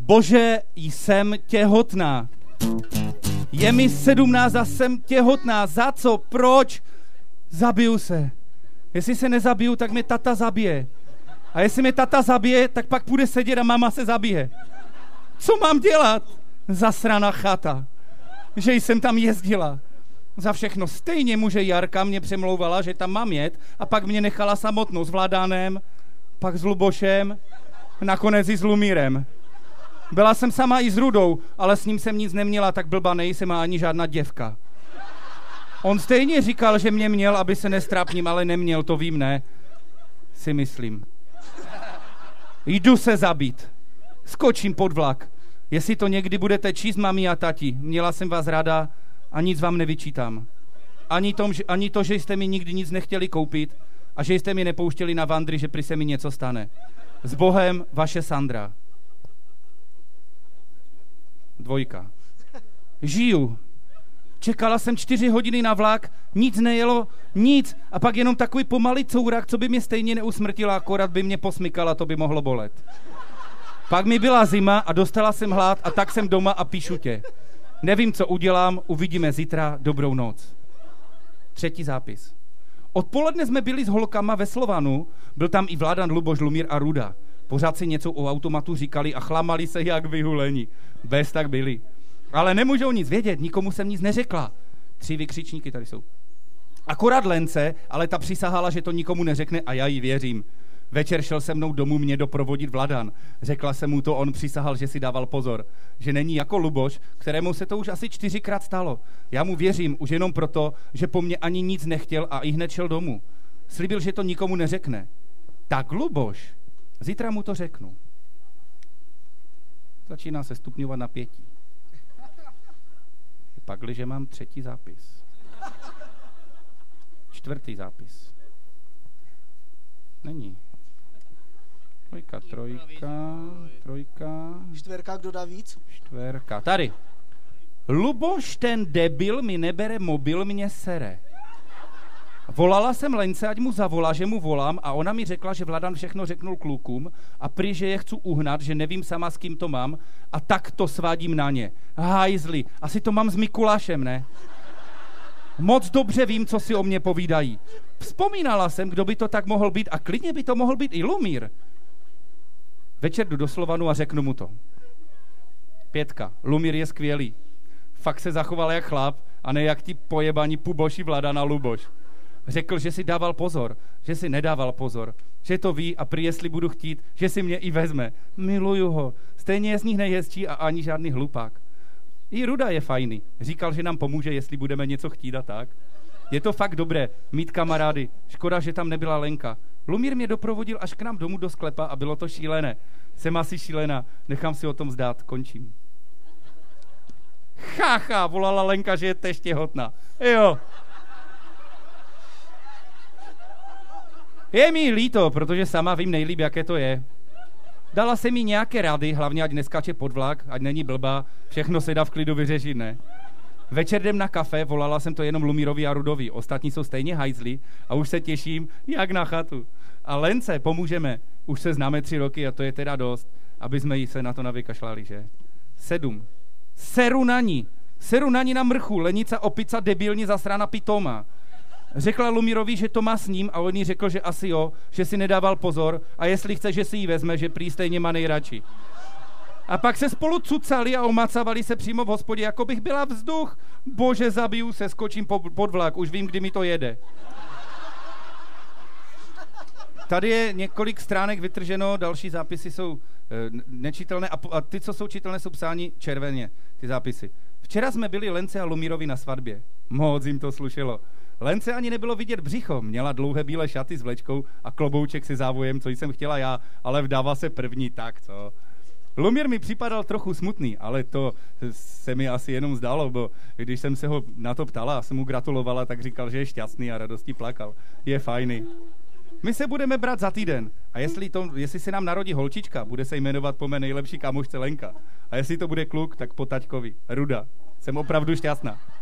Bože, jsem těhotná. Je mi 17 a jsem těhotná. Za co? Proč? Zabiju se. Jestli se nezabiju, tak mě tata zabije. A jestli mě tata zabije, tak pak půjde sedět a mama se zabije. Co mám dělat? Zasraná chata. Že jsem tam jezdila. Za všechno. Stejně muže Jarka mě přemlouvala, že tam mám jet a pak mě nechala samotnou s Vladanem, pak s Lubošem, nakonec i s Lumírem. Byla jsem sama i s Rudou, ale s ním jsem nic neměla, tak blba nejsem a ani žádná děvka. On stejně říkal, že mě měl, aby se nestrápním, ale neměl, to vím, ne? Si myslím. Jdu se zabít. Skočím pod vlak. Jestli to někdy budete číst, mami a tati, měla jsem vás ráda a nic vám nevyčítám. Ani to, že jste mi nikdy nic nechtěli koupit a že jste mi nepouštěli na vandry, že prý se mi něco stane. S Bohem, vaše Sandra. 2. Žiju. Čekala jsem 4 hodiny na vlak, nic nejelo, nic. A pak jenom takový pomalý courak, co by mě stejně neusmrtila, akorát by mě posmykala, to by mohlo bolet. Pak mi byla zima a dostala jsem hlad a tak jsem doma a píšu tě. Nevím, co udělám, uvidíme zítra, dobrou noc. 3. zápis. Odpoledne jsme byli s holkama ve Slovanu, byl tam i Vladan, Luboš, Lumír a Ruda. Pořád si něco o automatu říkali a chlamali se jak vyhulení. Bez tak byli. Ale nemůžou nic vědět, nikomu jsem nic neřekla. 3 vykřičníky tady jsou. Akorát Lence, ale ta přisahala, že to nikomu neřekne a já jí věřím. Večer šel se mnou domů mě doprovodit Vladan. Řekla jsem mu to, on přisahal, že si dával pozor. Že není jako Luboš, kterému se to už asi 4krát stalo. Já mu věřím už jenom proto, že po mně ani nic nechtěl a i hned šel domů. Slibil, že to nikomu neřekne. Tak Luboš, zítra mu to řeknu. Začíná se stupňovat napětí. Pakliže mám 3. zápis. 4. zápis. Není. 2, 3, 3. 4, kdo dá víc? 4. Tady. Luboš, ten debil, mi nebere mobil, mě sere. Volala jsem Lence, ať mu zavolá, že mu volám a ona mi řekla, že Vladan všechno řeknul klukům a prý, že je chci uhnat, že nevím sama, s kým to mám a tak to svádím na ně. Hajzli, asi to mám s Mikulášem, ne? Moc dobře vím, co si o mě povídají. Vzpomínala jsem, kdo by to tak mohl být a klidně by to mohl být i Lumír. Večer jdu do Slovanu a řeknu mu to. 5. Lumír je skvělý. Fakt se zachoval jak chlap a ne jak ti pojebaní puboši Vladan a Luboš. Řekl, že si dával pozor, že si nedával pozor, že to ví a prý, jestli budu chtít, že si mě i vezme. Miluju ho. Stejně je z nich nejhezčí a ani žádný hlupák. I Ruda je fajný. Říkal, že nám pomůže, jestli budeme něco chtít a tak. Je to fakt dobré mít kamarády. Škoda, že tam nebyla Lenka. Lumír mě doprovodil až k nám domů do sklepa a bylo to šílené. Jsem asi šílená. Nechám si o tom zdát. Končím. Chácha, volala Lenka, že je tež těhotná. Jo. Je mi líto, protože sama vím nejlíp, jaké to je. Dala se mi nějaké rady, hlavně ať neskače pod vlak, ať není blbá, všechno se dá v klidu vyřešit, ne? Večer jdem na kafe, volala jsem to jenom Lumírovi a Rudovi, ostatní jsou stejně hajzli a už se těším, jak na chatu. A Lence, pomůžeme, už se známe 3 roky a to je teda dost, aby jsme jí se na to navykašlali, že? 7. Seru na ní na mrchu, lenica, opica, debilní zasrána pitoma. Řekla Lumírovi, že to má s ním a on jí řekl, že asi jo, že si nedával pozor a jestli chce, že si ji vezme, že prý stejně má nejradši. A pak se spolu cucali a omacavali se přímo v hospodě, jako bych byla vzduch. Bože, zabiju se, skočím pod vlak, už vím, kdy mi to jede. Tady je několik stránek vytrženo, další zápisy jsou nečitelné a ty, co jsou čitelné, jsou psáni červeně, ty zápisy. Včera jsme byli Lence a Lumírovi na svatbě. Moc jim to slušelo. Lence ani nebylo vidět břicho, měla dlouhé bílé šaty s vlečkou a klobouček se závojem, co jsem chtěla já, ale vdává se první, tak co. Lumír mi připadal trochu smutný, ale to se mi asi jenom zdálo, bo když jsem se ho na to ptala a jsem mu gratulovala, tak říkal, že je šťastný a radostí plakal. Je fajný. My se budeme brát za týden a jestli se nám narodí holčička, bude se jmenovat po mé nejlepší kamošce Lenka. A jestli to bude kluk, tak po taťkovi. Ruda. Jsem opravdu šťastná.